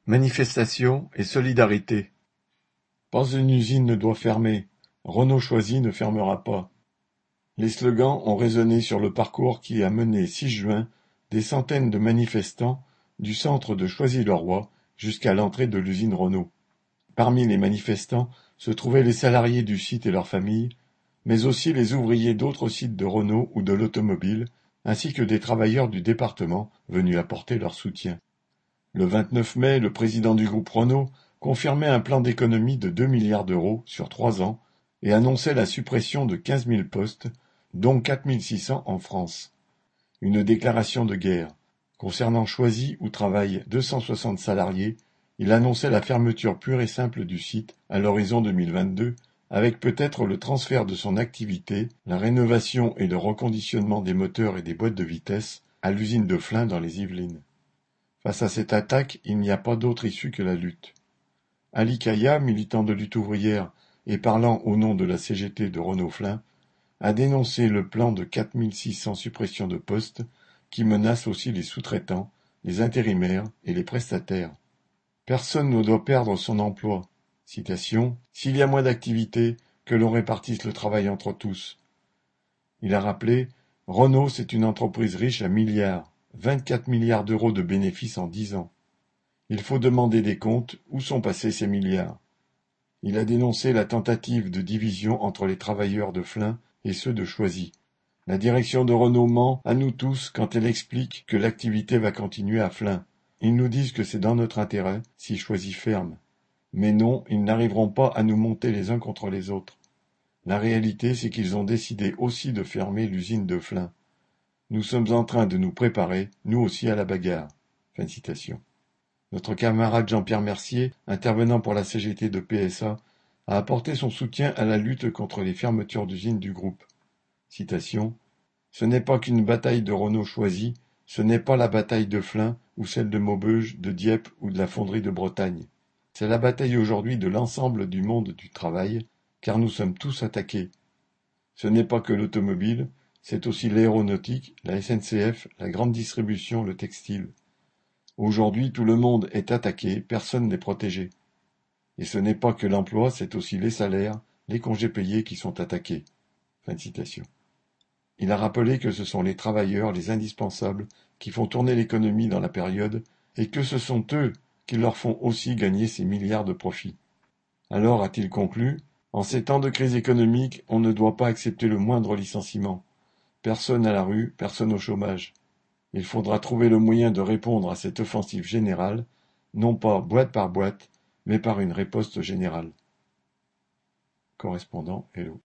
Manifestation et solidarité. Pas une usine ne doit fermer. Renault Choisy ne fermera pas. Les slogans ont résonné sur le parcours qui a mené 6 juin des centaines de manifestants du centre de Choisy-le-Roi jusqu'à l'entrée de l'usine Renault. Parmi les manifestants se trouvaient les salariés du site et leurs familles, mais aussi les ouvriers d'autres sites de Renault ou de l'automobile, ainsi que des travailleurs du département venus apporter leur soutien. Le 29 mai, le président du groupe Renault confirmait un plan d'économie de 2 milliards d'euros sur 3 ans et annonçait la suppression de 15 000 postes, dont 4 600 en France. Une déclaration de guerre. Concernant Choisy, où travaillent 260 salariés, il annonçait la fermeture pure et simple du site à l'horizon 2022, avec peut-être le transfert de son activité, la rénovation et le reconditionnement des moteurs et des boîtes de vitesse à l'usine de Flins dans les Yvelines. Face à cette attaque, il n'y a pas d'autre issue que la lutte. Ali Kaya, militant de lutte ouvrière et parlant au nom de la CGT de Renault-Flins, a dénoncé le plan de 4 600 suppressions de postes qui menace aussi les sous-traitants, les intérimaires et les prestataires. Personne ne doit perdre son emploi. Citation, « S'il y a moins d'activité, que l'on répartisse le travail entre tous. » Il a rappelé, « Renault, c'est une entreprise riche à milliards. 24 milliards d'euros de bénéfices en 10 ans. Il faut demander des comptes, où sont passés ces milliards. Il a dénoncé la tentative de division entre les travailleurs de Flins et ceux de Choisy. La direction de Renault ment à nous tous quand elle explique que l'activité va continuer à Flins. Ils nous disent que c'est dans notre intérêt si Choisy ferme. Mais non, ils n'arriveront pas à nous monter les uns contre les autres. La réalité, c'est qu'ils ont décidé aussi de fermer l'usine de Flins. Nous sommes en train de nous préparer, nous aussi, à la bagarre. » Fin de citation. Notre camarade Jean-Pierre Mercier, intervenant pour la CGT de PSA, a apporté son soutien à la lutte contre les fermetures d'usines du groupe. Citation. « Ce n'est pas qu'une bataille de Renault Choisy, ce n'est pas la bataille de Flins ou celle de Maubeuge, de Dieppe ou de la fonderie de Bretagne. C'est la bataille aujourd'hui de l'ensemble du monde du travail, car nous sommes tous attaqués. Ce n'est pas que l'automobile, c'est aussi l'aéronautique, la SNCF, la grande distribution, le textile. Aujourd'hui, tout le monde est attaqué, personne n'est protégé. Et ce n'est pas que l'emploi, c'est aussi les salaires, les congés payés qui sont attaqués. » Fin de citation. Il a rappelé que ce sont les travailleurs, les indispensables, qui font tourner l'économie dans la période, et que ce sont eux qui leur font aussi gagner ces milliards de profits. Alors, a-t-il conclu, en ces temps de crise économique, on ne doit pas accepter le moindre licenciement. Personne à la rue, personne au chômage. Il faudra trouver le moyen de répondre à cette offensive générale, non pas boîte par boîte, mais par une riposte générale. Correspondant Hello.